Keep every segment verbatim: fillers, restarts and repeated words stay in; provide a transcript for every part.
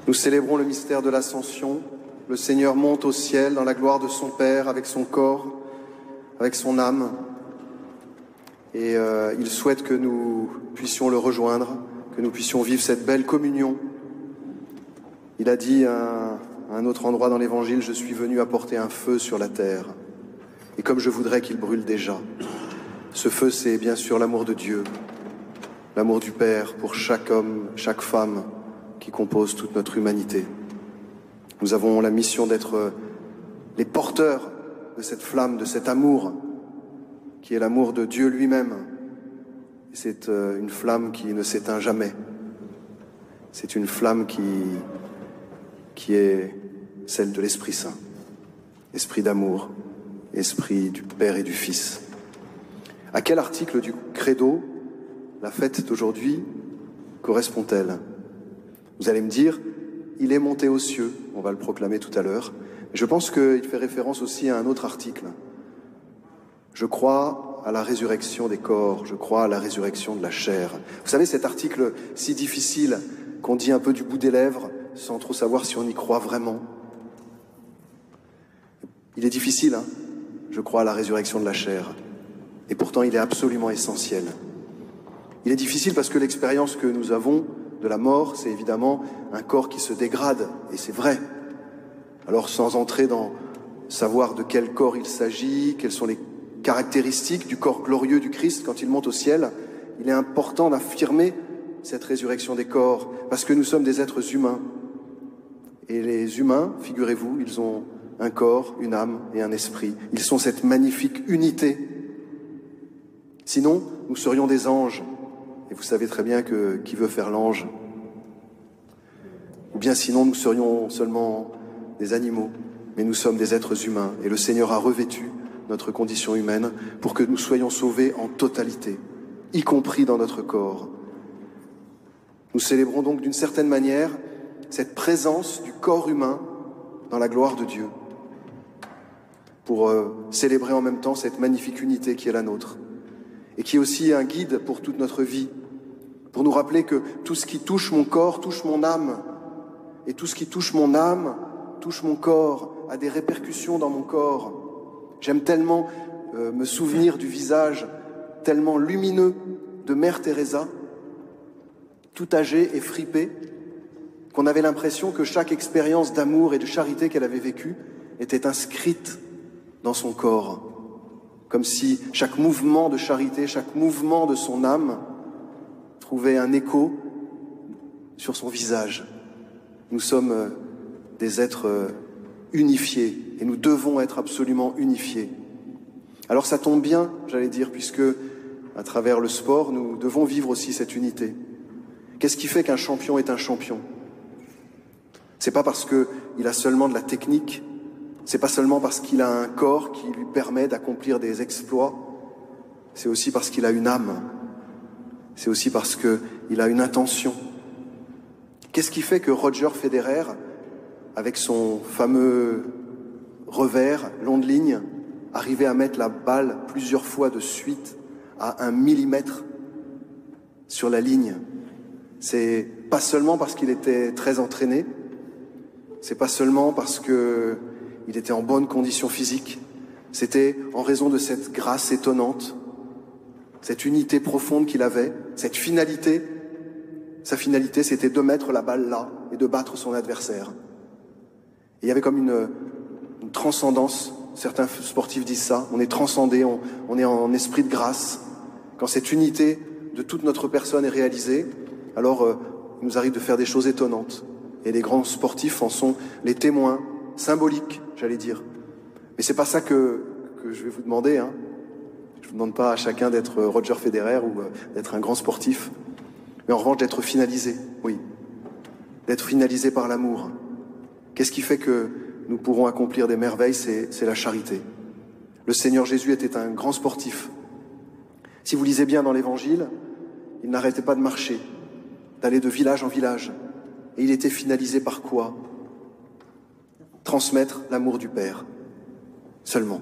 Nous célébrons le mystère de l'Ascension. Le Seigneur monte au ciel dans la gloire de son Père, avec son corps, avec son âme. Et euh, il souhaite que nous puissions le rejoindre, que nous puissions vivre cette belle communion. Il a dit à un autre endroit dans l'Évangile, « Je suis venu apporter un feu sur la terre. Et comme je voudrais qu'il brûle déjà. » Ce feu, c'est bien sûr l'amour de Dieu, l'amour du Père pour chaque homme, chaque femme qui compose toute notre humanité. Nous avons la mission d'être les porteurs de cette flamme, de cet amour, qui est l'amour de Dieu lui-même. C'est une flamme qui ne s'éteint jamais. C'est une flamme qui, qui est celle de l'Esprit Saint. Esprit d'amour, esprit du Père et du Fils. À quel article du Credo la fête d'aujourd'hui correspond-elle? Vous allez me dire, il est monté aux cieux, on va le proclamer tout à l'heure. Je pense qu'il fait référence aussi à un autre article. Je crois à la résurrection des corps, je crois à la résurrection de la chair. Vous savez, cet article si difficile qu'on dit un peu du bout des lèvres, sans trop savoir si on y croit vraiment. Il est difficile, hein? Je crois à la résurrection de la chair. Et pourtant, il est absolument essentiel. Il est difficile parce que l'expérience que nous avons de la mort, c'est évidemment un corps qui se dégrade, et c'est vrai. Alors, sans entrer dans savoir de quel corps il s'agit, quelles sont les caractéristiques du corps glorieux du Christ quand il monte au ciel, il est important d'affirmer cette résurrection des corps, parce que nous sommes des êtres humains. Et les humains, figurez-vous, ils ont un corps, une âme et un esprit. Ils sont cette magnifique unité. Sinon, nous serions des anges. Et vous savez très bien que qui veut faire l'ange? Ou bien sinon, nous serions seulement des animaux. Mais nous sommes des êtres humains. Et le Seigneur a revêtu notre condition humaine pour que nous soyons sauvés en totalité, y compris dans notre corps. Nous célébrons donc d'une certaine manière cette présence du corps humain dans la gloire de Dieu, pour euh, célébrer en même temps cette magnifique unité qui est la nôtre, et qui est aussi un guide pour toute notre vie, pour nous rappeler que tout ce qui touche mon corps touche mon âme, et tout ce qui touche mon âme touche mon corps, a des répercussions dans mon corps. J'aime tellement euh, me souvenir du visage tellement lumineux de Mère Teresa, tout âgée et fripée, qu'on avait l'impression que chaque expérience d'amour et de charité qu'elle avait vécue était inscrite dans son corps, comme si chaque mouvement de charité, chaque mouvement de son âme trouvait un écho sur son visage. Nous sommes des êtres unifiés et nous devons être absolument unifiés. Alors ça tombe bien, j'allais dire, puisque à travers le sport, nous devons vivre aussi cette unité. Qu'est-ce qui fait qu'un champion est un champion? C'est pas parce qu'il a seulement de la technique, c'est pas seulement parce qu'il a un corps qui lui permet d'accomplir des exploits, c'est aussi parce qu'il a une âme, c'est aussi parce qu'il a une intention. Qu'est-ce qui fait que Roger Federer, avec son fameux revers long de ligne, arrivait à mettre la balle plusieurs fois de suite à un millimètre sur la ligne? C'est pas seulement parce qu'il était très entraîné, c'est pas seulement parce que il était en bonne condition physique, c'était en raison de cette grâce étonnante, cette unité profonde qu'il avait, cette finalité. Sa finalité, c'était de mettre la balle là et de battre son adversaire. Et il y avait comme une, une transcendance, certains sportifs disent ça, on est transcendé, on, on est en esprit de grâce. Quand cette unité de toute notre personne est réalisée, alors euh, il nous arrive de faire des choses étonnantes. Et les grands sportifs en sont les témoins, symboliques, j'allais dire. Mais c'est pas ça que, que je vais vous demander, hein. Je vous demande pas à chacun d'être Roger Federer ou euh, d'être un grand sportif. Mais en revanche, d'être finalisé, oui. D'être finalisé par l'amour. Qu'est-ce qui fait que nous pourrons accomplir des merveilles? C'est, c'est la charité. Le Seigneur Jésus était un grand sportif. Si vous lisez bien dans l'Évangile, il n'arrêtait pas de marcher, d'aller de village en village. Et il était finalisé par quoi? Transmettre l'amour du Père. Seulement.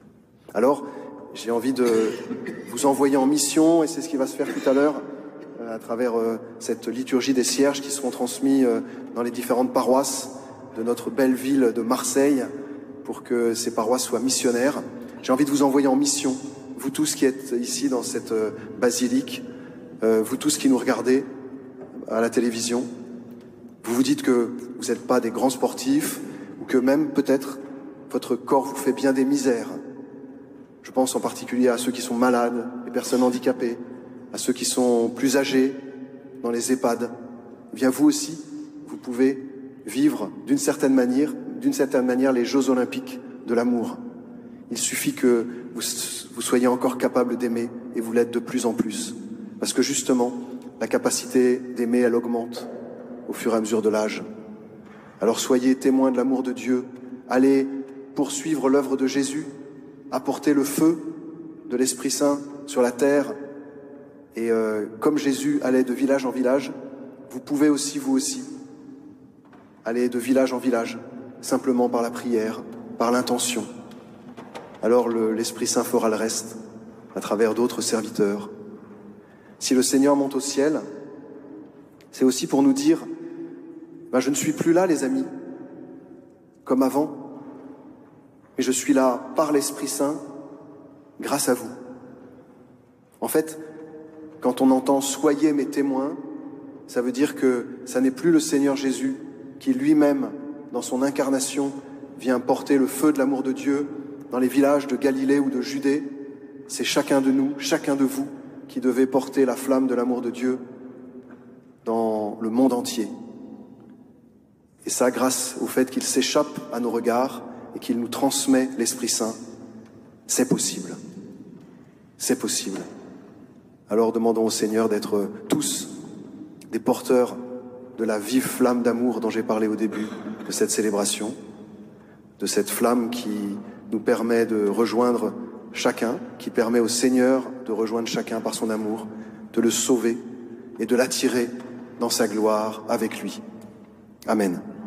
Alors, j'ai envie de vous envoyer en mission, et c'est ce qui va se faire tout à l'heure, à travers euh, cette liturgie des cierges qui seront transmis euh, dans les différentes paroisses de notre belle ville de Marseille, pour que ces paroisses soient missionnaires. J'ai envie de vous envoyer en mission, vous tous qui êtes ici dans cette euh, basilique, euh, vous tous qui nous regardez à la télévision. Vous vous dites que vous n'êtes pas des grands sportifs, ou que même peut-être votre corps vous fait bien des misères. Je pense en particulier à ceux qui sont malades, les personnes handicapées, à ceux qui sont plus âgés dans les EHPAD. Eh bien, vous aussi, vous pouvez vivre d'une certaine manière, d'une certaine manière les Jeux Olympiques de l'amour. Il suffit que vous, vous soyez encore capable d'aimer, et vous l'êtes de plus en plus. Parce que justement, la capacité d'aimer, elle augmente au fur et à mesure de l'âge. Alors soyez témoins de l'amour de Dieu, allez poursuivre l'œuvre de Jésus, apporter le feu de l'Esprit Saint sur la terre, et euh, comme Jésus allait de village en village, vous pouvez aussi, vous aussi, aller de village en village, simplement par la prière, par l'intention. Alors le, l'Esprit Saint fera le reste, à travers d'autres serviteurs. Si le Seigneur monte au ciel, c'est aussi pour nous dire, ben, je ne suis plus là, les amis, comme avant, mais je suis là par l'Esprit Saint, grâce à vous. En fait, quand on entend « Soyez mes témoins », ça veut dire que ça n'est plus le Seigneur Jésus qui lui-même, dans son incarnation, vient porter le feu de l'amour de Dieu dans les villages de Galilée ou de Judée. C'est chacun de nous, chacun de vous, qui devait porter la flamme de l'amour de Dieu dans le monde entier. Et ça, grâce au fait qu'il s'échappe à nos regards et qu'il nous transmet l'Esprit Saint, c'est possible. C'est possible. Alors demandons au Seigneur d'être tous des porteurs de la vive flamme d'amour dont j'ai parlé au début de cette célébration, de cette flamme qui nous permet de rejoindre chacun, qui permet au Seigneur de rejoindre chacun par son amour, de le sauver et de l'attirer dans sa gloire avec lui. Amen.